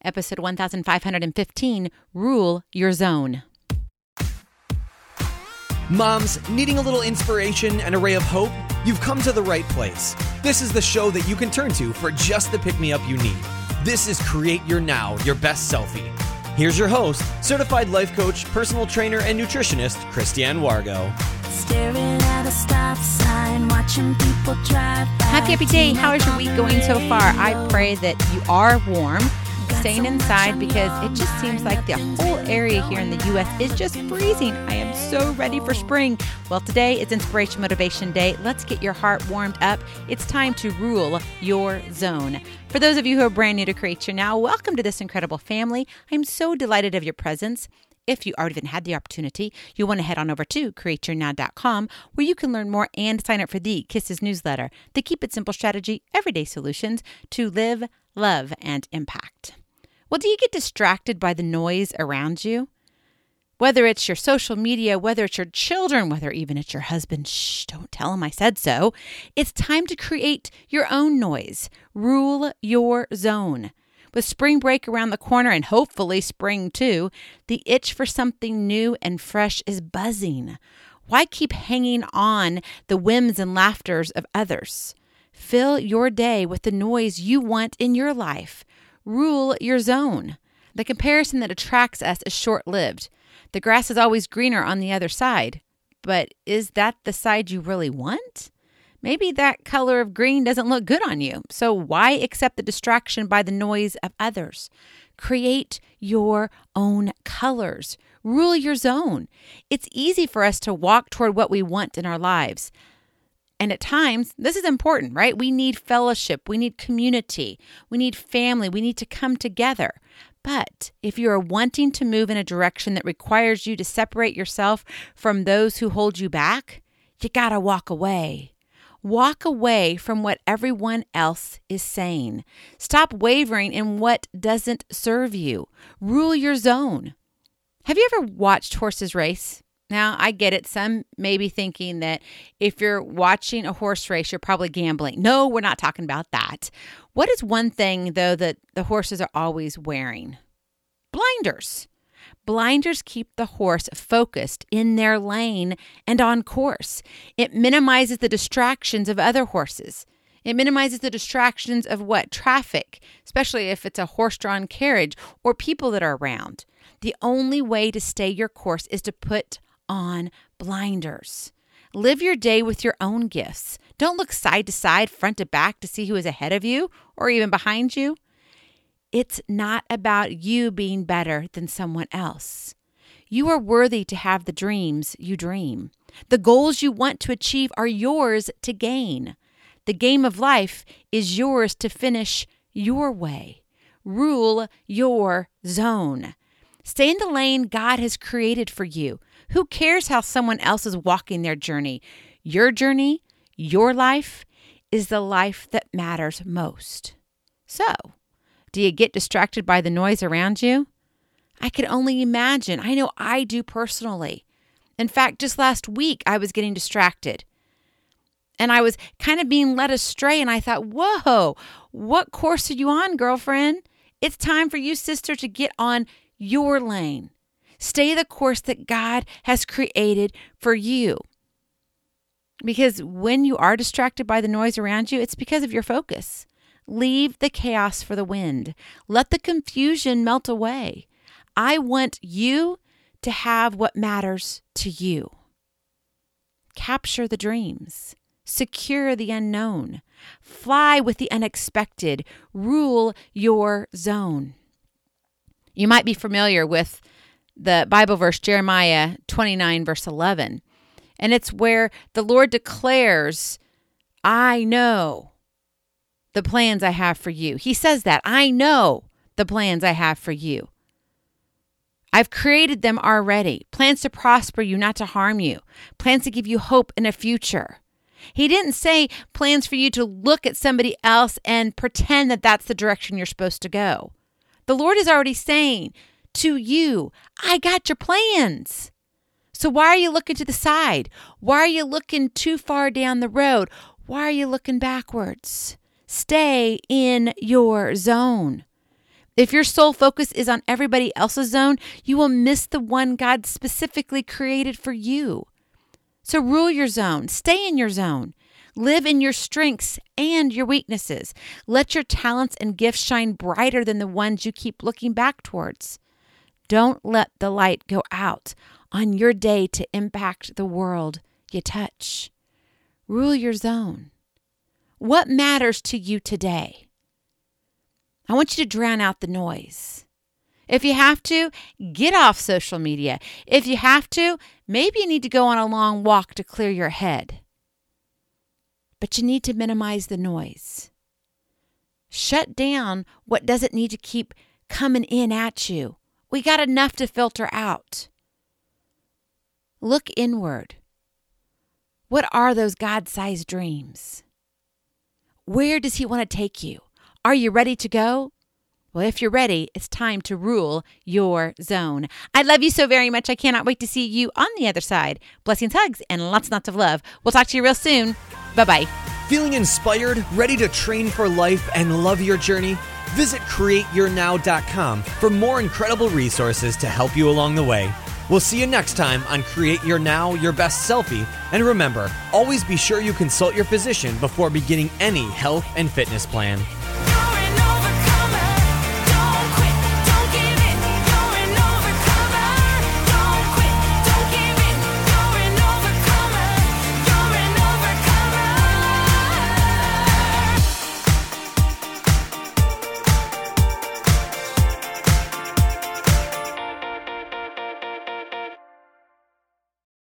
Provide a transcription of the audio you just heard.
episode 1515, Rule Your Zone. Moms, needing a little inspiration and a ray of hope? You've come to the right place. This is the show that you can turn to for just the pick-me-up you need. This is Create Your Now, Your Best Selfie. Here's your host, certified life coach, personal trainer, and nutritionist, Christiane Wargo. Staring at a stop sign, watching people drive by. Happy day. How is your week going so far? I pray that you are warm, staying inside, because it just seems like the whole area here in the U.S. is just freezing. I am so ready for spring. Well, today is Inspiration Motivation Day. Let's get your heart warmed up. It's time to rule your zone. For those of you who are brand new to Create Your Now, welcome to this incredible family. I'm so delighted of your presence. If you already even had the opportunity, you want to head on over to createyournow.com, where you can learn more and sign up for the Kisses newsletter, the Keep It Simple strategy, everyday solutions to live, love, and impact. Well, do you get distracted by the noise around you? Whether it's your social media, whether it's your children, whether even it's your husband, shh, don't tell him I said so. It's time to create your own noise. Rule your zone. With spring break around the corner and hopefully spring too, the itch for something new and fresh is buzzing. Why keep hanging on the whims and laughters of others? Fill your day with the noise you want in your life. Rule your zone. The comparison that attracts us is short-lived. The grass is always greener on the other side. But is that the side you really want? Maybe that color of green doesn't look good on you. So why accept the distraction by the noise of others? Create your own colors. Rule your zone. It's easy for us to walk toward what we want in our lives. And at times, this is important, right? We need fellowship. We need community. We need family. We need to come together. But if you are wanting to move in a direction that requires you to separate yourself from those who hold you back, you gotta walk away. Walk away from what everyone else is saying. Stop wavering in what doesn't serve you. Rule your zone. Have you ever watched horses race? Now, I get it. Some may be thinking that if you're watching a horse race, you're probably gambling. No, we're not talking about that. What is one thing, though, that the horses are always wearing? Blinders. Blinders keep the horse focused in their lane and on course. It minimizes the distractions of other horses. It minimizes the distractions of what? Traffic, especially if it's a horse-drawn carriage or people that are around. The only way to stay your course is to put on blinders. Live your day with your own gifts. Don't look side to side, front to back to see who is ahead of you or even behind you. It's not about you being better than someone else. You are worthy to have the dreams you dream. The goals you want to achieve are yours to gain. The game of life is yours to finish your way. Rule your zone. Stay in the lane God has created for you. Who cares how someone else is walking their journey? Your life, is the life that matters most. So, do you get distracted by the noise around you? I can only imagine. I know I do personally. In fact, just last week, I was getting distracted. And I was kind of being led astray, and I thought, whoa, what course are you on, girlfriend? It's time for you, sister, to get on your lane. Stay the course that God has created for you. Because when you are distracted by the noise around you, it's because of your focus. Leave the chaos for the wind. Let the confusion melt away. I want you to have what matters to you. Capture the dreams. Secure the unknown. Fly with the unexpected. Rule your zone. You might be familiar with the Bible verse, Jeremiah 29, verse 11. And it's where the Lord declares, I know the plans I have for you. He says that. I know the plans I have for you. I've created them already. Plans to prosper you, not to harm you. Plans to give you hope in a future. He didn't say plans for you to look at somebody else and pretend that that's the direction you're supposed to go. The Lord is already saying to you, I got your plans. So why are you looking to the side? Why are you looking too far down the road? Why are you looking backwards? Stay in your zone. If your sole focus is on everybody else's zone, you will miss the one God specifically created for you. So rule your zone. Stay in your zone. Live in your strengths and your weaknesses. Let your talents and gifts shine brighter than the ones you keep looking back towards. Don't let the light go out on your day to impact the world you touch. Rule your zone. What matters to you today? I want you to drown out the noise. If you have to, get off social media. If you have to, maybe you need to go on a long walk to clear your head. But you need to minimize the noise. Shut down what doesn't need to keep coming in at you. We got enough to filter out. Look inward. What are those God-sized dreams? Where does He want to take you? Are you ready to go? Well, if you're ready, it's time to rule your zone. I love you so very much. I cannot wait to see you on the other side. Blessings, hugs, and lots and lots of love. We'll talk to you real soon. Bye-bye. Feeling inspired, ready to train for life and love your journey? Visit CreateYourNow.com for more incredible resources to help you along the way. We'll see you next time on Create Your Now, Your Best Selfie. And remember, always be sure you consult your physician before beginning any health and fitness plan.